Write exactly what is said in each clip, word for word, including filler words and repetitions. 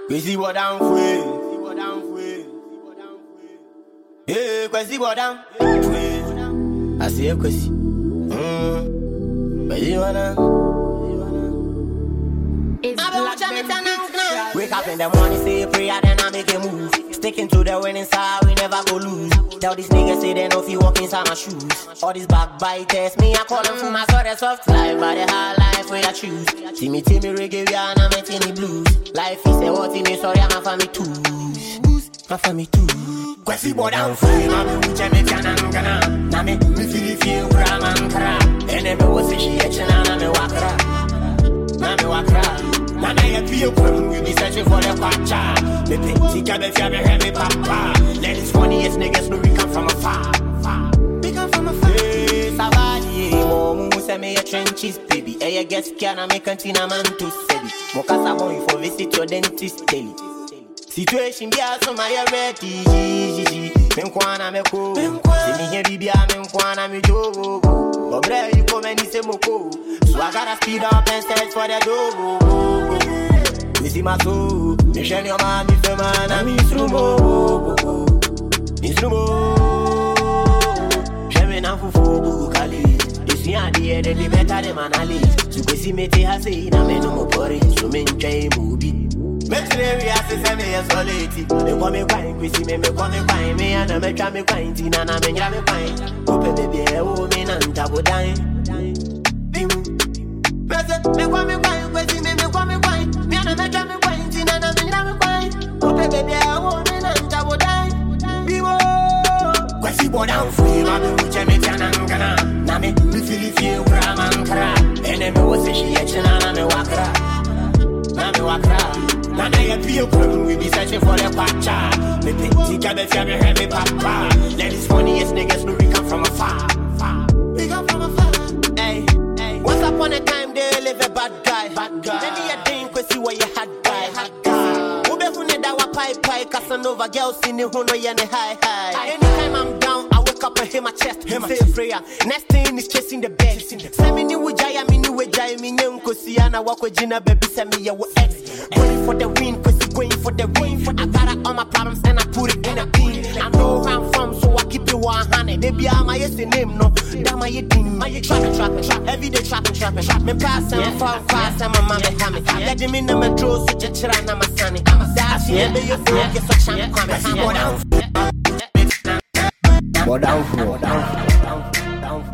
Kwesi bodam fwe. Eh, kwesi bodam fwe. Asiye kwesi. Hmm. Kwesi bodam. Wake up in the morning, say a prayer, then I make a move. Sticking to the winning side, we never go lose. Tell these niggas say they know if you walk inside my shoes. All these backbiters, me I call them for my sort of soft life, but the hard life where I choose. Timmy Timmy reggae, we are not making any blues. Life is a what in me, sorry I'm a family too. My family too. Kwesi bodam fwe, mami uche me tiana ngana. Na me, me feel feel gram and kra. Ene me wose she echena na me wakra. Na me wakra. Na na ye feel gram, we be searching for the kwacha. Me pity ka be fia me heavy papa. Let these funniest niggas know we come from afar. We come from afar. Hey, sabadi, mo mu se me ye trenches, baby. Hey, you get scared na me cantina man to sebi. Mo kasa bon you for visit your dentist daily. Situation be as so my ready. Me nkwana me ko. See me here bibia me nkwana me jogo. Obre you come and say moko. So I gotta speed up and search for the dogo. You see my soul. Me shine your man, me fema na me strumo. Me strumo. Shame na fufu kali. You see at the end the better the man ali. So go see me te ha say na me no mo pori. So me enjoy movie. Metire we ase se me soliti. Me kwa me kwai kwisi me me kwa me kwai me ana me twa me kwai ti na na me nya me kwai. Ope baby e wo me na ntabo dan. Bim. Pese me kwa me kwai kwisi me me kwa me kwai. Me ana me twa me kwai ti na na me nya me kwai. Ope baby e wo me na ntabo dan. Bim. Kwisi bodam fwe ma me uche me tiana ngana. Na me me feel feel gram and kra. Ene me wo se she echena na me wakra. Na me wakra. Na na ye feel gram, we be searching for the kwacha. Me pity ka be fia me heavy papa. Let these funniest niggas know we come from afar. We come from afar. Hey, hey. Once upon a time they live a bad guy. Bad guy. Then you think we see what you had guy. Had guy. Ube fune da wa pai pai Casanova girls in the hono ye ne high high. Anytime I'm down, I wake up and hear my chest. Hear my say chest. Prayer. Next thing is chasing the bed. Send me new jaya, me new jaya, me new kosiana wako jina baby send me your ex. Going for the win, cause going for the win. I got out all my problems and I put it in a bin. I know where I'm from, so I keep it one hundred. Baby, I'm my yes name, no. That my yedim, my trapping, trapping, trap. Every day trapping, trapping, trap. Me pass and fall fast and my mama coming. Let them in the metro, so just chill and I'm a sunny. I'm a dash, yeah, baby, you feel like you're such a coming. Go down, go down, go down, down.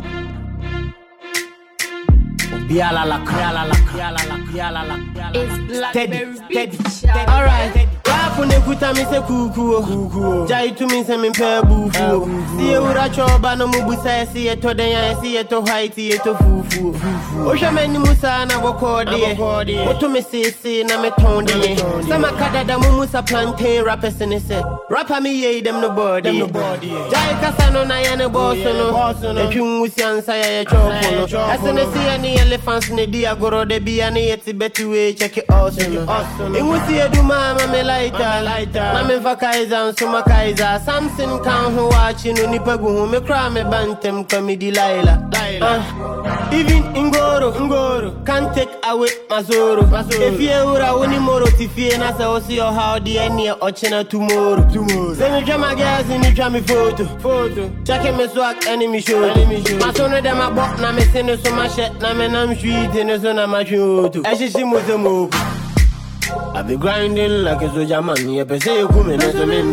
Biala la biala la biala la biala la steady, steady, steady. Alright. Rap on the kuta me se kuku kuku. Jai to me se me pe bufu. See you ura choba no mubusa see it to den see it to white see it to fufu. Osha meni musa na bokodi. Oto me se se na me tondi. Sama kada da musa plantain rappers in se. Rapper me ye them no body. Jai kasa no na ya ne boss no. Etwu usiansa ya chopo no. Asene see any fans ne dia goro de bia ne yeti betu we check it also no. Inwusi edu mama me lighter na me vakaiza nsuma kaiza something kan ho watching no nipa gu ho me kra me bantem comedy laila uh, even ingoro ngoro can't take away mazoro if you ura woni moro tifie na say o see how the any ochena tomorrow tomorrow say me drama girls in me me photo photo check me swag enemy show my son dem abok na me send so much na me I'm sweet in the sun of my shoe. I should see more than move. I be grinding like a soldier man. You per se you come in as a man.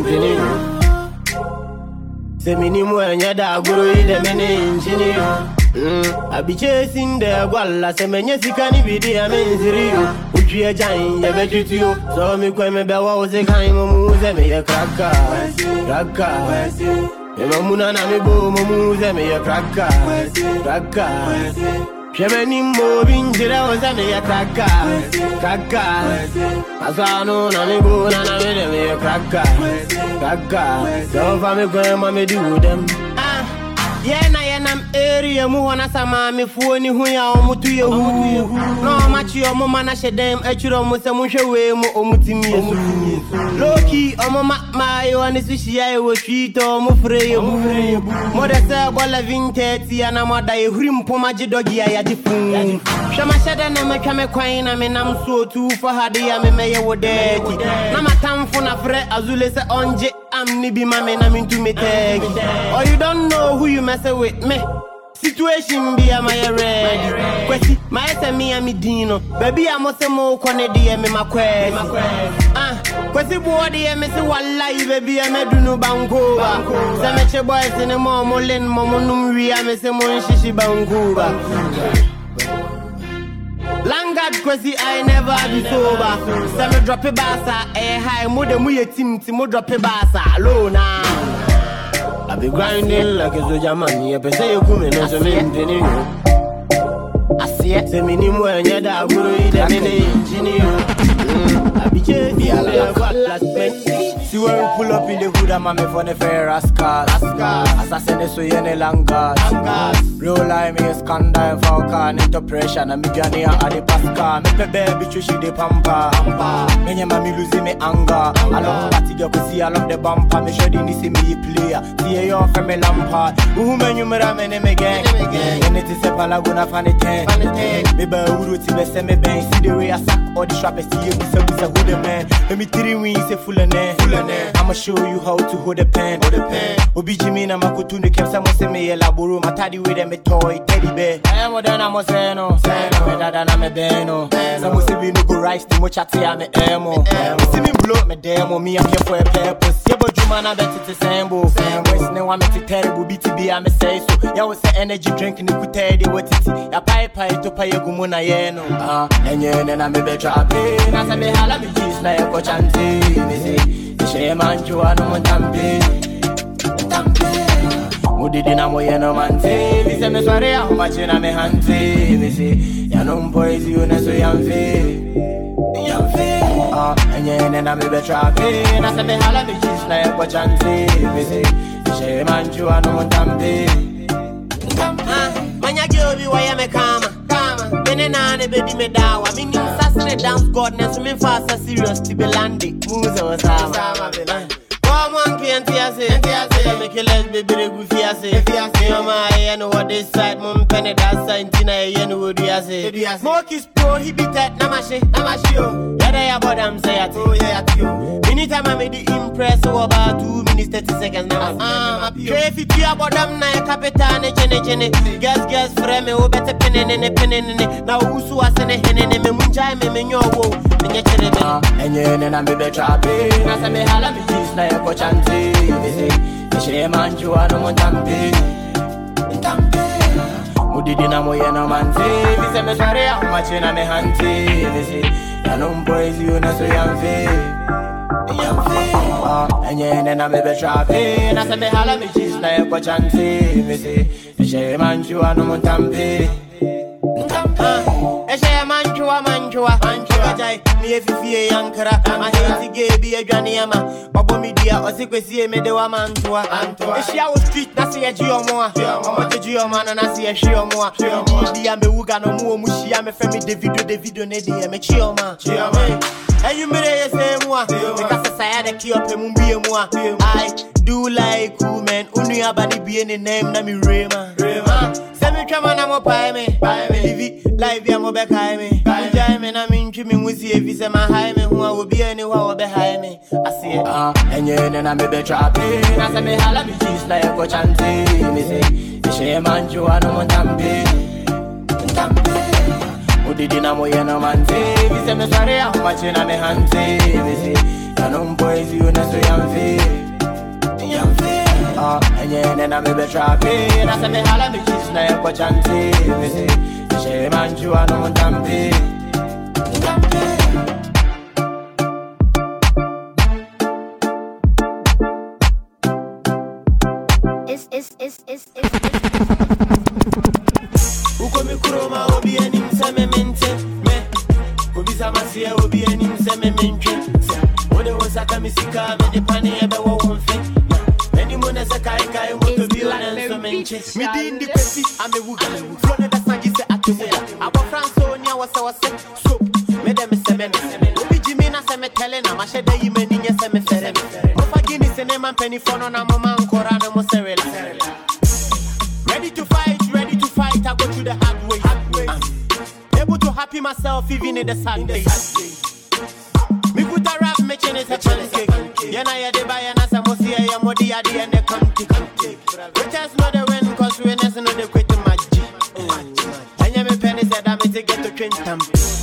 Say me ni mo and yada guru ide me ne engineer. I be chasing the guala. Say me nyesi kani bidi ame nziriyo. Uchi ya jain ya betu tiyo. So me kwe me bewa ose kai mo muze me ya kraka kraka. Me mamuna na me bo mo muze me ya kraka kraka. Shemeni mo binjira ozame ya kaka kaka asano na me go na na me de me kaka kaka so fa me go ma me do them ah yeah na yeah nam eh area mu wana sama me fuo ni hu ya omutu ye hu no machi omo mana hyedem atwiro mo se mo hwe we mu omutimi yesu loki omo ma ma yo ani sushia e wo twito mo fre ye hu mo de se bola vintage ya na moda ye hurim poma gidogi ya yadifun hwa ma hyede na me twa me kwan na me nam so tu for hade ya me meye wo de na matamfo na fre azule se onje am ni bi ma me na me ntu me tag or you don't know who you mess with me situation be am I ready kwesi my say me am dino baby am say mo kone de me makwes ah kwesi bo de me say wallahi baby am do no bankoba say me che boys in mo mo len mo mo num wi am say mo shishi bankoba Langard kwesi I never be sober say me drop e basa eh high mo de mu ye team ti mo drop e basa low na I be grinding like a soldier man. You be say you come in and so me intending you. I see it. Say me ni mo enya da guru ide me ne engineer. I be chasing the last man. See where we pull up in the hood, I'm a me for the fair rascal. Assassin so you ne langas. Real life me scandal for can into pressure. Na me journey at the pascal. Me pe baby chushi the pampa. Me nyama me losing me anger. I love party girl cause see I love the bumper. Me sure they see me player. See you from me lampard. Who me numera me ne me gang. When it is a palaguna fan it ten. Me be uru ti be se me bang. See the way I sack all the strappers. See you be se be se who the man. Let me three wings say full of name. I'ma show you how to hold a pen. Hold a pen. Obi Jimmy na makutunde kept someone say me elaboro. My taddy with them a toy teddy bear. I am what I'm saying. No, no, dada na me beno. Some say we no go rice too much. I say I'm a emo. See me blow me demo. Me I'm here for a purpose. Yeah, but you man I bet it's a sample. West ne want me to terrible B T B. I'm a say so. Yeah, we say energy drinking. You could tell they what it. Ya pie pie to pie gumuna yeno. Ah, and yeah, and I'm a bit trapping. I say me hala me cheese na yo chanty. Me say. She man chua no mo tampe tampe mudi dina mo ye no mante mi se me sware a ma china me hante mi se ya no poezi una so yamfe yamfe ah enye ne na me be trape na se me hala me chis na e kwa chante mi se she man chua no mo tampe tampe manya ge obi wa ya me kama kama mene na ne be di me dawa mi ni sasne dance godness me fast serious to be landing muze wa sama come on can't you say make you let baby re goofy say me ma I know what this side mum penny that side tina you know what you say smoke is prohibited na mashi na mashi yo yeah they about them say at oh yeah at you anytime I made the impress about two minutes thirty seconds now ah if you about them na capital ne chene chene gas gas frame o better penen ne penen ne na usu asene hene ne me munjai me me nyo wo me chere me enye ne na me be trape na se me hala me cheese na e ko chanti me say she man chua no mo tampe tampe mudi dina mo ye no mante me se me sware a ma chena me hante me say ya no boys you na so yamfe yamfe ah enye ne na me be trape na se me hala me cheese na e ko chanti me say she man chua no mo tampe tampe e she man chua man chua man chua jai mi e fifi yankara a hate ge bi adwane ama obo media o se kwesi me de wa mantoa e she a street na se ye ji omo a omo te ji omo na se ye hwe omo a bi a me wuga no mu omu hia me fe me Davido Davido ne de me chi omo a and you me dey say mo a because say de ki op mu bi mu a I do like cool man unu abadi bi ne name na me rema rema se me twa na mo pai me pai me live live ya mo be kai me jai me na me ntwi me wusi e vi se ma hai me ho a obi ani ho a obe hai me ase ah enye ne na me be trape na se me hala me cheese na e ko chanti me say she man chua no mo tampe tampe odi dina mo ye no mante vi se me sware a ma chena me hante me say ya no boys you na so yamfe yamfe ah enye ne na me be trape na se me hala me cheese na e ko chanti me say she man chua no mo tampe tampe It's it's it's it's it's Uko mi kuroma obi enim se me mente me obi sama se obi enim se me mente ode wo saka mi sika me de pane e be wo won fe eni mo na saka kai kai mo to bi o na so me menche. Me di in the pesi, I'm a wuga. Flow the sanji se atuya. Abo Franconia was our set. So, me dem se me me. Obi Jimina se me telling am. I shede yi me niye se me fere me. Ofa gini se ne man penny for no na mama nkora na mo serela. Ready to fight, ready to fight. I go to the hard way. Hard way. Able to happy myself even in the sad days. Me put a rap, me chain is a pancake. Yana ya de buy and as a mosi ya modi ya di and the country. Riches know the win, cause winners know the quit to magic. And ya me penny said I'm to get to train tam.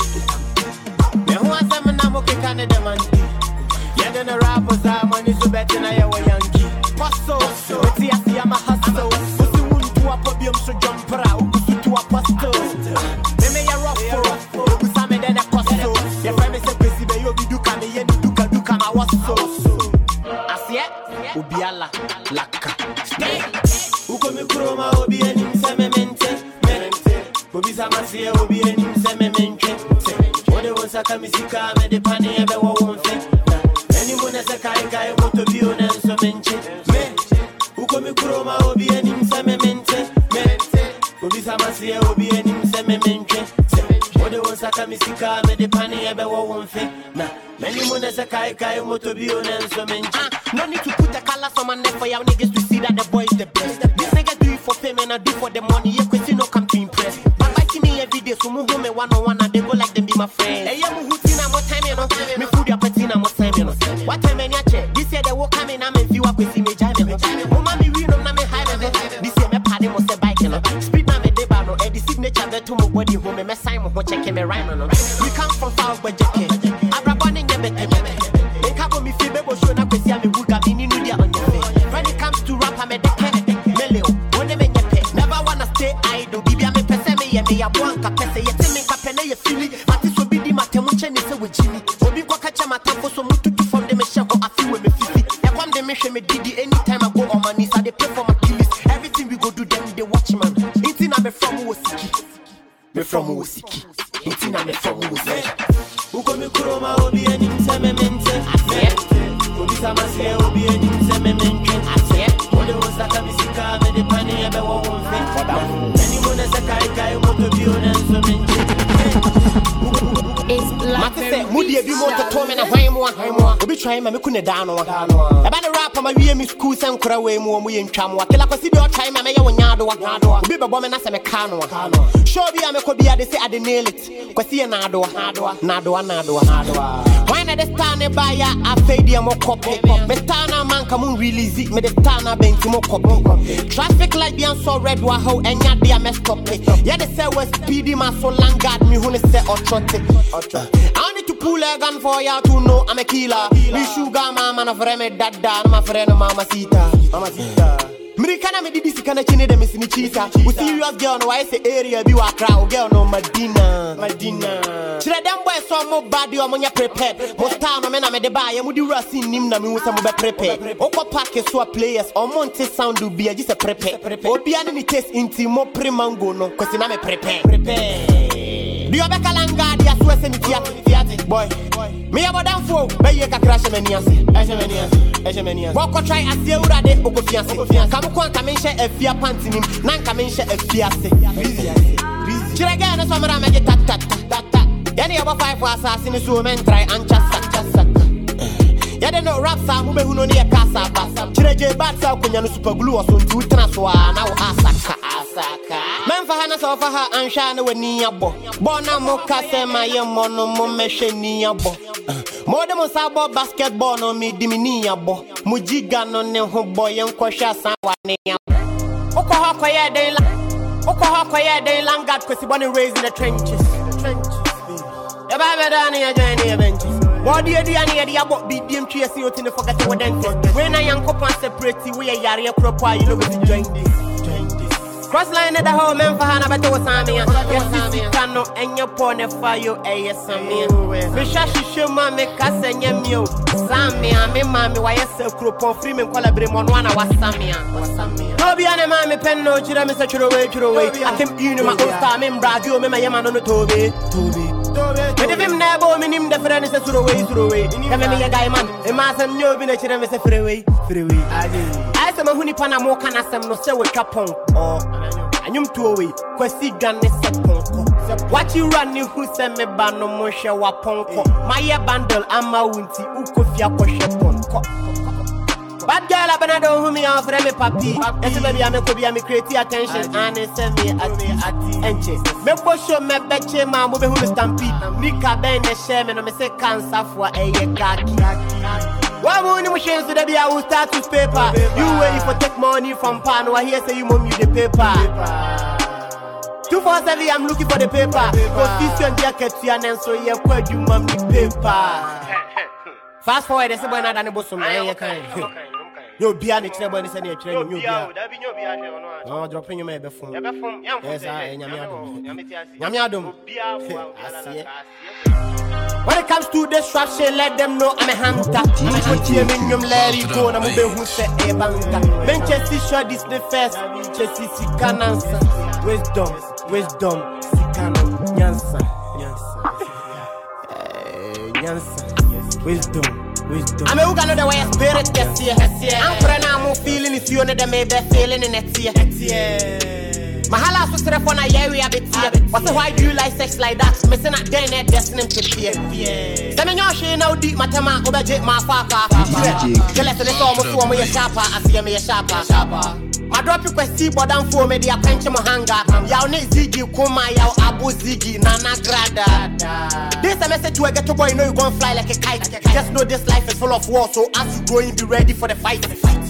Me who has some namoke Canada man. Ya then the rappers are money so better na ya wa Yankee. Passo, it's ya see I'm a hustle. Pussy won't do a podium so jump around. Pussy to a pasto. Me me ya rough for. Pussy me then a costo. Your friend is a busy baby, you be do can ye do duka duka ma was so. Asie, ubiala laka. Stay. Uko me kroma obi enim se me mente. Mente. Obi sama se obi enim se me mente. Ode wonsa ka misika me de pane e be wo won fe. Eni mo na se kai kai moto bi o na so mente. Me. Uko me kroma obi enim se me mente. Mente. Obi sama se obi enim se me mente. Ode wonsa ka misika me de pane e be wo won fe. Na many mo na se kai kai moto bi o na so mente. No need to put a color on my neck for y'all niggas to see that the boy is the best. This nigga do it for fame and I do for the money. Yeah, question no come to impress. But I see me every day, so move home one on one and they go like them be my friends. Hey, yeah, who tina more time, you know? Me food your patina more time, you know? What time any check? This year they will come in and me view up with me jam. Oh, mommy, we know na me high level. This year me party must a bike, you know? Speed na me de ba no. The signature that to my body home me sign mo check me rhyme no. We come from far but jacket. Abra burning get better. They come me feel bebo show na kwesi me wuga me ni nudia on your face. When it comes to rap, I'm a decade. Meleo, one me nyepe. Never wanna stay idle. Bibi ame pese me ye me ya bwanka pese ye te me kapene ye fili. Mati so bidi matemuche ni se we jini. Obi kwa kacha matampo so mutu tu from the me shako afi we me fifi. Ya kwam de me she me didi anytime I go on my knees I dey play for my killis. Everything we go do them they watch man. Inti na me from Wosiki. Me from Wosiki. Inti na me from Wosiki. Uko me kroma obi eni se me mente. Obi sama se obi eni se me mente. Ode wosa ka misika me de pane e be wo won fe. Eni mo na se kai kai moto bi o na so mente. It's black. Mate mudi e bi moto to me na hwan mo hwan mo. Obi try me me ku ne da no. E ba ne rap ma wie mi school sen kora we mu mo ye ntwa mo. Kila kwasi bi o try me me ye wonya do wa. Obi be bo me na se me ka no. Show bi am ko bi ade say ade nail it. Kwasi ye na do wa. Na do wa na do wa. Why na the star ne buy ya a fade ya mo copy. Me star na man ka mo release it. Me the star na benti mo copy. Traffic light bi an so red wa how enya dia me stop it. Ya the say we speedy man so long guard me who ne say or trot it. I need to pull a gun for ya to know I'm a killer. Me sugar mama na frame dada my friend mama sita. Mama sita. Mirikana me didi sikana chine de misini chisa. We serious girl no why say area bi wa crowd girl no Medina. Medina. Chire dem boy so mo body o mo nya prepared. Mo star no me na me de buy mo di rasi nim na me wo say mo be prepared. Okwa pack so players o monte sound do be just a prepare. Obi ani ni taste inti mo pre-mango no cause na me prepare. Prepare. Do you be kalanga dia so se ni theater boy. Me about down for be ye ka crash me niase. Eje me niase. Eje me niase. Wako try asie urade okofiase. Kamu kwa kamenche efia panty nim na kamenche efiase. Easy easy. Chirega na so mara me tat tat tat tat. Yani about five for assassin so men try and just just just. Ya de no rap sa mu be hu no ne kasa pasa. Chireje bad sa kunya no super glue o so ntu tena so na wo asaka asaka. Men fa hana so fa ha ansha na wani abo. Bo na mo kase ma ye mo no mo mehwe ni abo. Mo de mo sa bo basketball no mi di mi ni abo. Mo jiga no ne ho boy en kwhwa san wa ne abo. Okọ ha koye den la. Okọ ha koye den langard kwesi born and raised in the trenches. Trenches. E ba be da ne join the benches. What do you do? I need to about B D M three S E O to forget what then. When I am couple separate, we are yari a crop. Why you look at join this? Cross line at the home and for Hannah, but was Samia. Yes, you cannot and your pony fire. A S M E. Mishashi show mammy, Cass and Yamio. Samia, me mammy, why a self crop of free and collaborate on one hour. Samia. Toby and a mammy pen no chira, Mister Churoway, Churoway. I think you know my old time in Brazil, me my yaman on the Toby. Toby. But if him never mean the friend is a throw away, throw away. Come me a guy man, a mass and no village and a freeway, freeway. I said, huni pana mo kana sem no se we twapon oh anyum to we kwasi dwane se ponko what you run who se me ba no mo hwe wa ponko my bundle ama wunti ukofia ko hwe ponko bad girl abana do hu me off me papi ese baby am ko bia me create attention and se me ati ati enche me bo show me beche ma mo be hu me stampede nika ben ne share me no me se cancer for eye kaki why won't you change to the be I will start to paper you wait for take money from pan or here say you mom you the paper two four seven I'm looking for the paper position jacket and so you quite you mom the paper fast forward they say boy na dane bosom na you can yo bia ne kire boy ne say ne kire yo bia da bi yo bia no dropping you me be phone be phone yam phone yes I nyame adom nyame adom bia when it comes to disruption, let them know I'm a hunter. I'm a hunter, let it go. I'm a who say a banker. Manchester sure this the first. Chelsea can answer. Wisdom, wisdom, Sikano, Nyansa, Nyansa, wisdom. Wisdom. I'm a who know the way I spirit gets here. I'm for now feeling if you know the maybe feeling in it here. Mahala so strep on a year a bit here. What's why do you like sex like that? Me say not then that destiny to fear. Say me nyashi now deep matema obeje ma faka. Tell us the almost so me sharper as you me sharper. My drop request see but I'm for me the penche mo hanga. Yaw ne zigi kuma yaw abu zigi nana grada. This a message to a ghetto boy know you gon' fly like a kite. Just know this life is full of war, so as you going be ready for the fight. For the fight.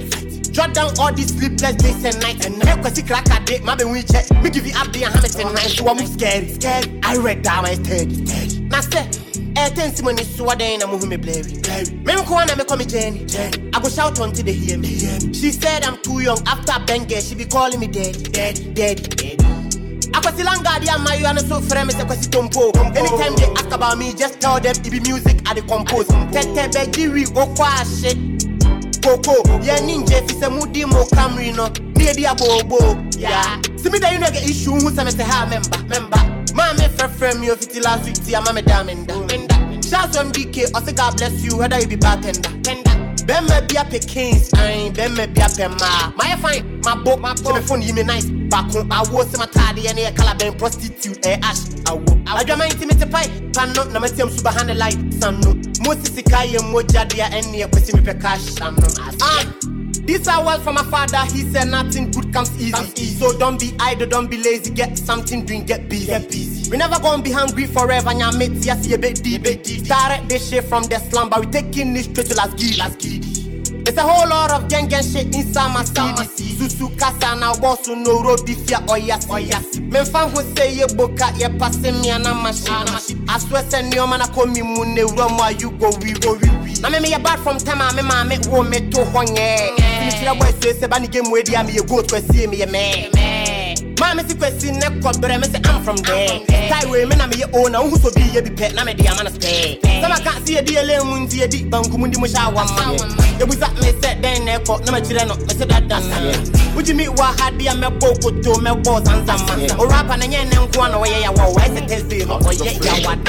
Jot down all these sleepless days and nights and make us see crack a day. Maybe we check. Me give you up the Hamilton night. So I'm scared, scared. I read down my steady, steady. Now say, eh, ten simony so then I'm moving me blurry. Me go on and me call me Jenny. I go shout until they hear me. She said I'm too young. After Benge, she be calling me daddy, daddy, daddy, daddy. I was still on guardian, my you so friend, Mister Kwesi Tompo. Anytime they ask about me, just tell them it be music I dey compose. Tete Bejiri, Okwa shit. Coco, yeah, ninja, if it's a moody mo Camry, no, near the abobo, yeah. See me that you know get issue, who's a Mister Ha member, member. Mamma, friend, friend, you fit last week, see, I'm a diamond. Shouts on D K, or say God bless you, whether you be bartender, tender. Ben me be a Pekins, I ben me be a Pema. My fine, my boat, my telephone, you me nice. Back home, I was my tardy and a calaban prostitute, eh, ash. I will. I got my intimate pie, pan not, no, my team subahana light, son, no. Most Sikai and Mojadia and near Question me cash, I'm not ah. This are words from my father, he said nothing good comes easy. Comes easy. So don't be idle, don't be lazy, get something doing, get busy. Get busy. We never gonna be hungry forever, and your mates, yes, you bit deep, bit deep. Started this shit from the slum, but we taking this straight to Las Giddy. Las Giddy. There's a whole lot of gang gang shit inside my C D C. Susu Kasa now boss no road befia or yes, or yes. Men fan who say ye boka, ye passing me and a machine. I swear send your man a call me moon, run while you go, we go, we we. Now me a bad from time, I me man make one me to one yeah. Finish your boy say, Sebani game where they me a go to see me a man. Mamma see question neck cut, but I say I'm from there. Highway, me na me own, who so be ye be pet, na me the amana stay. Some I can't see a dear lemon, see a deep bangumundi musha one man. It was that me set then airport, no material, I said that done. Would you meet what had be a me boko to me boss and some man? Or rap and again and go on away, I was wise and tell them, or yet ya what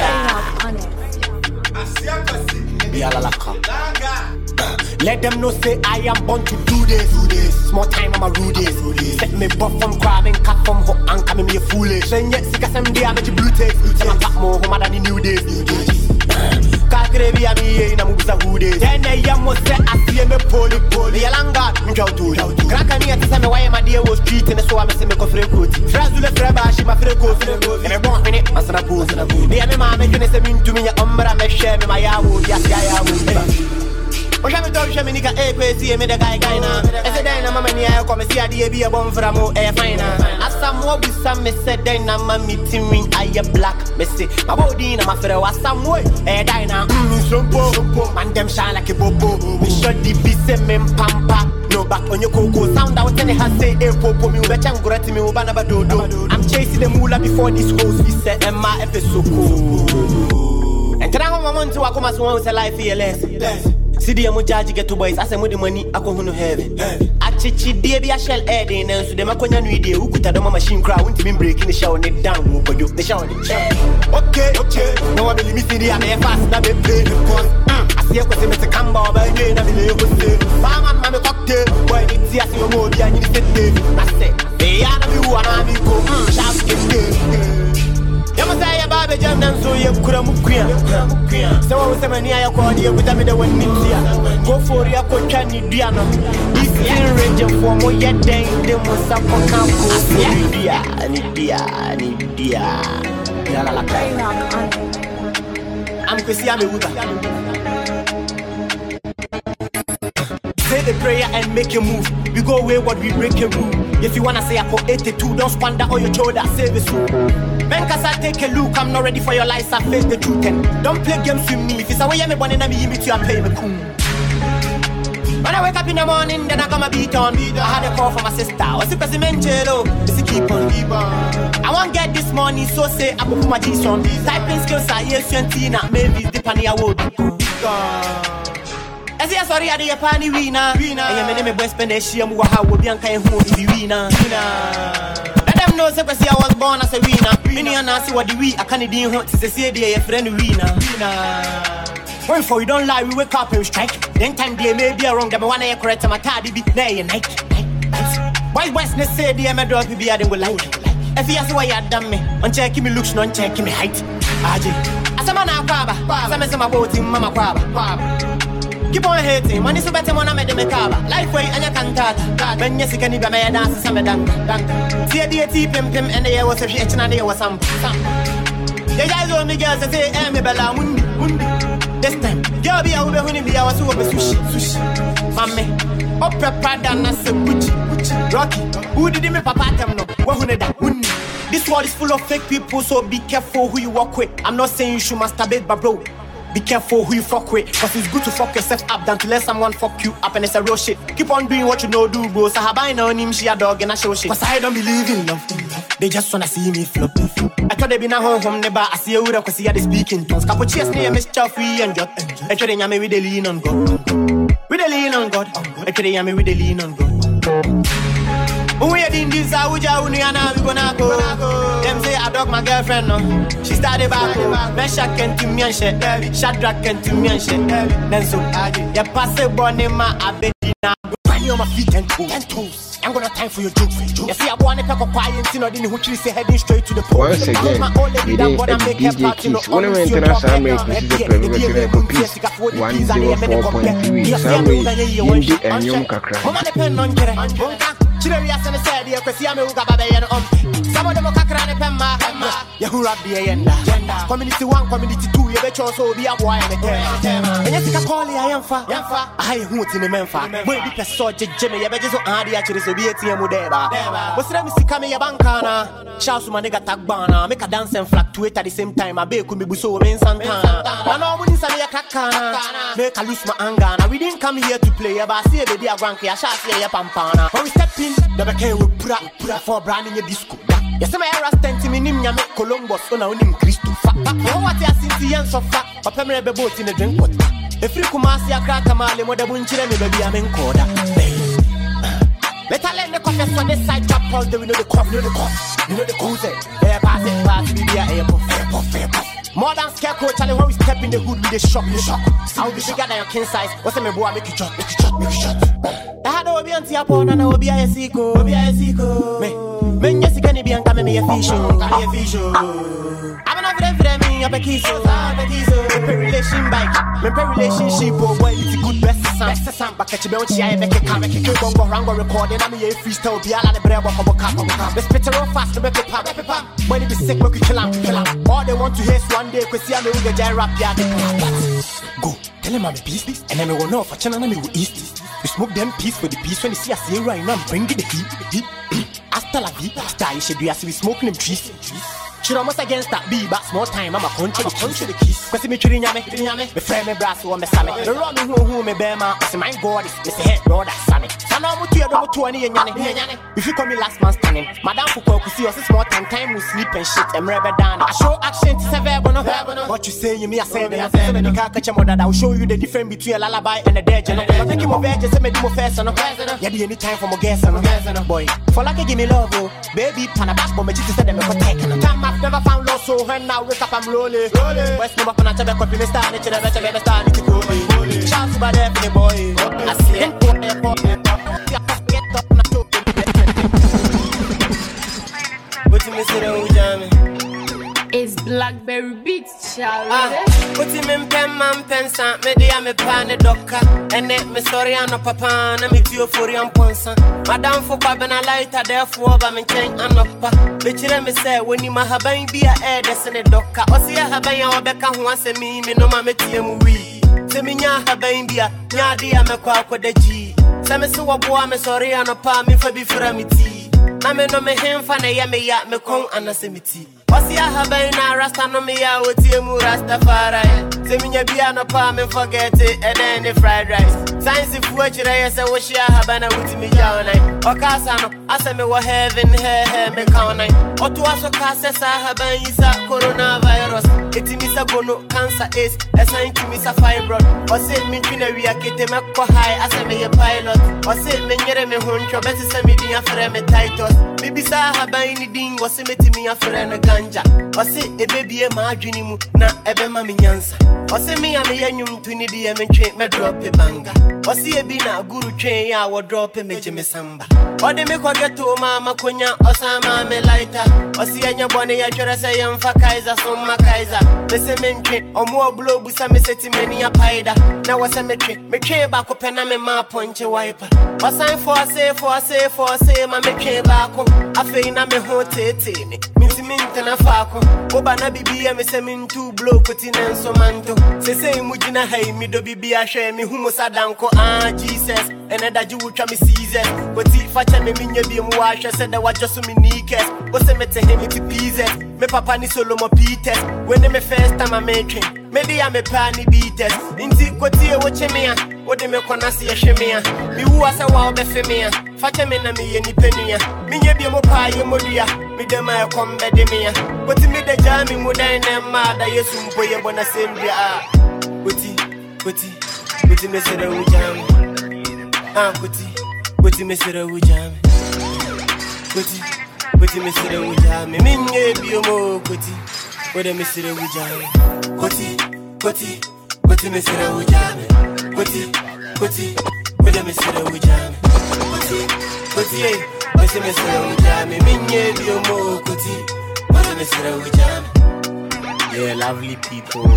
let them know say I am born to do this, do this. Small time I'm a rude this. Set me buff from crabbing, cut from hook and coming me a foolish. Then yet sick as I'm there, I make you blue tape. I'm back more home than the new days. Cause gravy I'm here in a movie of who days. Then I am most set I see me poly poly. The alanga, me go to crack me at the time why my dear was treating so I'm a semi coffee coat. Frazula Freba, she my friend goes. And I want minute, I said I pose. The other man making a semin to me, I'm gonna make share me my yawo, yes, I am. O já me dou já me nica e conheci me da guy guy na. Esse daí na mama nia come see a dia be a bom for mo e fine. Asamo bi sam me said daí na mama meeting ring I am black. Me say my body na my friend was some way. E daí na mm sompo man them shine like a bobo. Me shot the beat say me pampa. No back on your cocoa sound out and has say e popo me we changura ti me we bana badodo. I'm chasing the moolah before this host we said and my episode cool. And can I have my money to I come as one with a life here less. See the mo charge get to boys. I say mo the money I go no heaven. Achichi dey be a shell head in so dem akonya no ide ukuta do machine cry won't be breaking the shower it down wo boyo the shower it. Okay, okay. No one believe me see the am fast na be play because I see here cause it's a camba or by me, and I'm in the say, Mama, I'm a cocktail, boy, it's here, so more, and you sit there. I said, they are the one I'm in go, shout it. You must say about the jam, so you could have moved queer. So I was a man here, I called you with them in the one here. Go for your coach, and you piano. This is ranging for more yet, they must have come out. Nidia, Nidia, Nidia. I'm Christian Uda. Say the prayer and make a move. We go away what we break a rule. If you wanna say I call eighty-two, don't squander all your shoulder, save it soon. Man, cause I take a look, I'm not ready for your lies, I face the truth and don't play games with me. If it's a way I'm born and me, you I pay me cool. When I wake up in the morning, then I got my beat on. I had a call from my sister. What's the presidential? It's a keep on, keep on. I won't get this money, so say I put my G's on. Typing skills are yes, Tina, maybe it's the penny I would. I say sorry, I did a panny winner. I am a name of West Penishia, who would be unkind who is the winner. Let them know, say, I was born as a winner. Many and I see what the we I can't do to say, dear friend, winner. When for you don't lie, we wake up and strike. Then time they may be wrong, them one I correct my tardy be day and night. Why Westness say the M dog will be adding with like. If he has why you done me, on checking me looks, non checking me height. Aji, as a man, I'm a my boat in Mama Quaba. Keep on hating, money so better when I made the macabre. Life way and you can't talk. When you see can you be my dance, some dunk, dunk. See a D T pim pim and there was a shit and there was some. The guys on me girls say, eh, me bella mundi, mundi. This time, girl be out when be our super sushi, sushi. Mammy, up prepared and I say, Gucci, Gucci, Rocky. Who did me papa them no? What who that? This world is full of fake people, so be careful who you walk with. I'm not saying you should masturbate, but bro, be careful who you fuck with. Cause it's good to fuck yourself up than to let someone fuck you up and it's a real shit. Keep on doing what you know do, bro. So I know him, she a dog and I show shit. Cause I don't believe in love. They just wanna see me flop. I thought they been a home from the bar. I see you with cause see how they speaking tongues. Couple cheers near Miss Chuffy and Jot. I try to me with the lean on God. With the lean on God. I try to me with the lean on God. We are in this, I would you and we gonna go. Them say I dog my girlfriend, no. She started back, man, shot can to me and shit. Shot drag can to me and shit. Then so, you pass a bonnet, my abedina. Find on my feet and toes. I'm gonna time for your jokes. You see, I want to talk a quiet, you know, didn't who say heading straight to the point. Once again, we didn't D J Keys. One of the international makers is the prerogative of peace. one oh four point three. Samwe, Yindi and Yom Kakra. Chirias and the said, you can see I'm a Gababe and um. Some of them are Kakran and Pemma. Yahu rap the agenda. Community one, community two, you bet also be a boy and a ten. And yes, you can call it I am fa. I won't in the Memphis. Wait, the Pessoa Jimmy, you bet just on the actually so be a T M Udeba. What's the Missy coming a bankana? Shouts to my nigga Tagbana, make a dance and fluctuate at the same time. I beg could be Busso in Santana. I know when you say a crackana, make a lose my anger. Now we didn't come here to play, but I see a baby a granky, I shall say a pampana. When we step in, the back will put up for branding your disco. Yes, my era stand to me, Nimya make Columbus on our name Christo. What I see the ends of fat, or permanent boat in the drink water. If you come and see a crack a mile, what the winch and baby, I'm in quarter. Let her let the coffee on this side, drop all the window, the cough, you know the cough, you know the cool say. Air pass it, pass it, be a air puff, air puff, air puff. More than scarecrow, Charlie, when we step in the hood with the shock, the shock. I'll be bigger than your king size. What's the boy, make it shot, make it shot, make it shot. I had to be on Tiapon and I will be a Seco, be a Seco. Men, yes, you can be on coming a fish, a fish. I'm not very for me, I'm a kiss, I'm a kiss. My relation bike, my relationship, oh, boy, it's a good best. Best some back at your belch, I make a car, make a kill, go around recording. I'm a freestyle, be a bread of a cup. Let's picture real fast to make a pop. When it be sick, we kill him, kill him. All they want to hear is one day, because see, I'm going to get rap, yeah, go. Tell him I'm a beast, and then we will know for China, we will east. We smoke them peace for the peace when you see us here right now, bring the heat. Hasta la vida, style, you should be as we smoking them trees. She almost against that B, but small time, I'm a country, the country, the kiss. Cause me chilling yame, me friend me brass, who me sammy. The robbing who who me bema, I say my God is this head, brother, sammy. So now I'm with you, I'm with twenty and yanni. If you call me last man standing, Madame Foucault, see us small time, time we sleep and shit, and rubber down. I show action to say verb, no what you say, you me, I say, I say, the car catch your mother, I'll show you the difference between a lullaby and a dead. I think you more veg, say me do first, no president. Yeah, any time for my guest, no boy. For like, give me love, oh, baby, Panabas, but my Jesus said, I'm protecting. Time I've never found love. So when I wake up, I'm rolling. West Nova, I'm not a copy, Mister Nick, I'm not a Mister Nick, Shout to my definitely boy. I see it. What you miss it on Jamie? It's Blackberry Beats, child. Ah, put him in pen, man, pen, sant. Me dey me pan the docker. And then me sorry, I no papa. Na me tiyo for yam ponsa. Madam for baben a lighter, therefore, but me change an upper. Bitch, me say, when you ma haban be a air, that's in the docker. Or see a haban, or becca who wants me, me no mamma tium we. Se me nya haban be a nya dia me kwa kwa de G. Se me so a boy, me sorry, I no pa me for be for me tea. Na me no me hem fa na ya me ya me kon anasemiti. Wasi ya habai na rasta no me ya oti mu Rastafari. Se minya bia no pa me forget it and then the fried rice. Science if we chire say we share habana with me ya nine. Okasa no asa me wa heaven he he me count nine. Otu aso ka se sa haban isa coronavirus. Eti mi sa gono cancer is esan ti mi sa fibroid. O se mi twina wi akete me ko high asa me ye pilot. O se me nyere me honcho beti se mi din afre me title. Bibi sa haban ni din wo se meti mi afre na ganja. O se e baby e ma adwini mu na ebe ma me nyansa. O se me ya me yanyum tuni di e me twe me drop e banga. O se e bi na guru twen ya wo drop e me je me samba. O de me ko geto mama konya o sa ma me lighter. O se enya bone ya twere se yem fa kaiser so ma kaiser. Me se me ntwe o mo blow bu sa me seti me ni apaida. Na wo se me twe me twe ba ko pe na me ma ponche wiper. O sign for say for say for say ma me twe ba ko. Afei na me ho tete ni. Minti minti na fako. Oba na bibi ya me se mintu blow koti nenso manto. Se se mujina hai mi do bibi ya share mi humo sadanko. Ah Jesus. Ene da ju utra mi season. Koti facha me minye bi mu washa. Se da wajosu mi nikes. O se me te hemi ti pieces. Me papa ni solo mo pites. When me first time I make it. Maybe I'm a pani beaters. Inti koti e woche me ya. Ode me kona si yeshe me ya. Mi uwa se wa obefe me ya. Facha me na mi ye ni peni ya. Minye bi mo pa ye mo dia. Mi de ma e kombe de me ya. Koti mi de jami mo da ne ma da yesu mpo ye bona sembia ah. Koti, koti, koti me se da ujami. Ah koti, koti me se da ujami. Koti, koti me se da ujami. Minye bi mo koti. Ode me se da ujami. Koti, koti, koti me se da ujami. Koti, koti, ode me se da ujami. Koti, koti eh. Koti me se da ujami. Minye bi mo koti. Ode me se da ujami. Yeah, lovely people.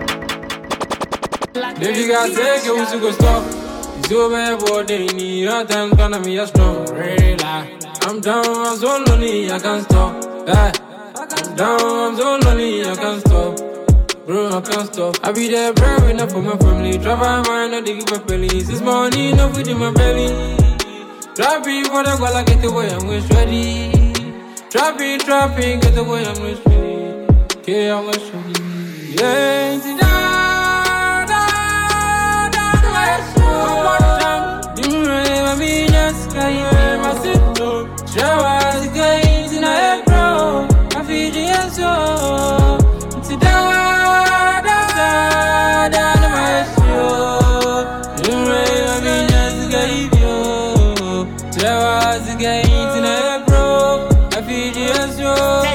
If you got take it, we should go stop. It's over, boy, they need your time, gonna be a strong. Really, I'm down, I'm so lonely, I can't stop. Hey, I'm down, I'm so lonely, I can't stop. Bro, I can't stop. I be there, brave enough for my family. Drive my mind, I dig my belly. This morning, no food in my belly. Trapping for the girl, I get away, I'm wish ready. Trapping, trapping, get away, I'm wish ready. Okay, I'm wish ready. Yeah, da da da da. You remember me, just cry, my sister. Showers, guys, in a bro. I feel you so. Da da da da da, my show. You remember me, just cry, you. Showers, guys, in a bro. I feel you so.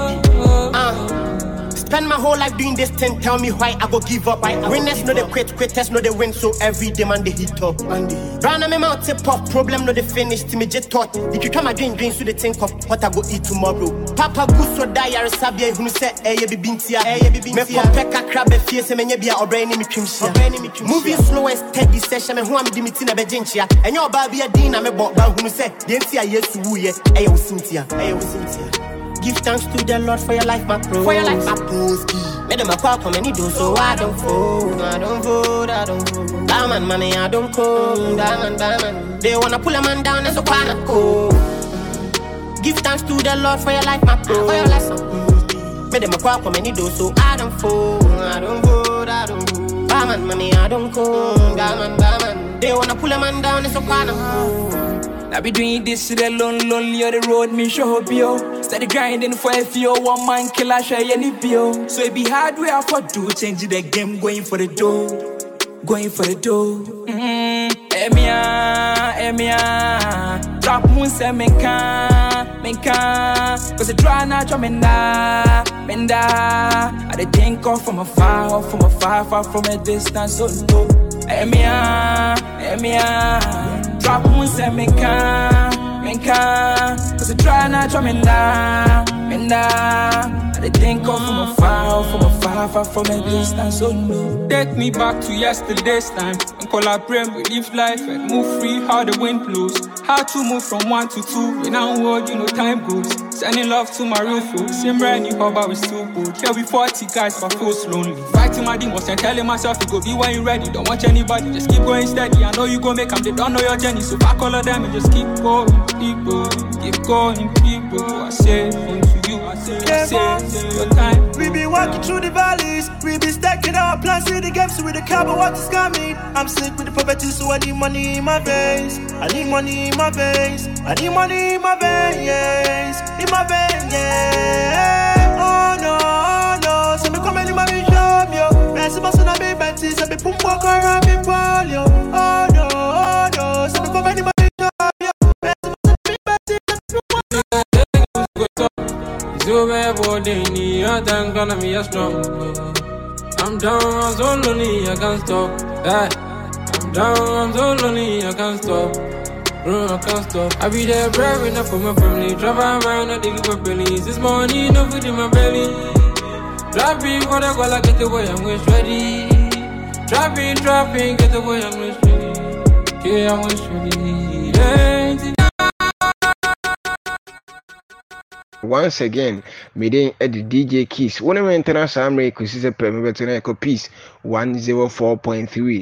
Spend my whole life doing this thing, tell me why I go give up. I winners know they quit, quitters know they win, so every day man they hit up. Round my mouth tip up, problem no they finish, to me just thought. If you come my dream, dreams so they think of what I go eat tomorrow. Papa goose so die, I sabia who say, eh, ye be bintia, eh, ye be bintia. Me for peka crab a fierce, and ye be a brain in me trimsia. Moving slow and steady session, and who I'm dimitina bejintia. And your baby a din, I'm a bot, who say, Yentia, yes, woo, yes, eh, was Cynthia, eh, was Cynthia. Give thanks to the Lord for your life, my pro. For your life, my broski. Made them a call, come and do so I don't fold, I don't fold, I don't fold. Diamond money, I don't call. Diamond, diamond. They wanna pull a man down, and so I go. Give thanks to the Lord for your life, my pro. For your life, my broski. Made them a call, come and do so I don't fold, I don't fold, I don't fold. Diamond money, I don't call. Diamond, diamond. They wanna pull a man down, and so I go. I be doing this to the lonely, lonely on the road, me show up yo. Steady grinding for a few, one man kill I share any bio. So it be hard way I for do, changing the game, going for the dough, going for the dough. Mm-hmm. Emia, Emia, drop moon say me can, me can. Cause the try not to menda, menda. I dey think of from afar, from afar, far from a distance, so no. Emia, Emia, drop one say me can, me can. Cause I try not to me down, me down. I think of from afar, from afar, far from a distance, so no. Take me back to yesterday's time and collaborate with live life and move free how the wind blows. How to move from one to two in our world, you know time goes. Sending love to my real folks. Same brand new hub, but we still good. Here we forty guys, but feels lonely. Fighting my demons and telling myself you go be when you ready. Don't watch anybody, just keep going steady. I know you gon' make them, they don't know your journey. So back all of them and just keep going, keep going, keep going, people. I say unto you, I say, I say, your time. We be walking through the valleys, we be stacking our plans in the gaps with the car, but what is coming? I'm sick with the poverty, so I need money in my veins. I need money in my veins. I need money in my veins. In my veins, yeah. Oh no, oh no. So me come in my vision, yo. Merci for son ami Betty, so me pump walk around me ball, yo. Oh no, oh no. So me come in my vision, yo. Merci for son ami Betty, so me pump walk. So bad, boy, they need your time, gonna be a strong. I'm down, I'm so lonely, I can't stop. Hey. I'm down, I'm so lonely, I can't stop. Bro, I can't stop. I be there, brave enough for my family. Travel around, I dig up pennies. This money, no food in my belly. Trapping for the goal, I get away, I'm wish ready. Trapping, trapping, get away, I'm wish ready. Yeah, I'm wish ready. Yeah. Once again, meeting at the D J Keys. One of my international American is a premier to Peace one oh four point three.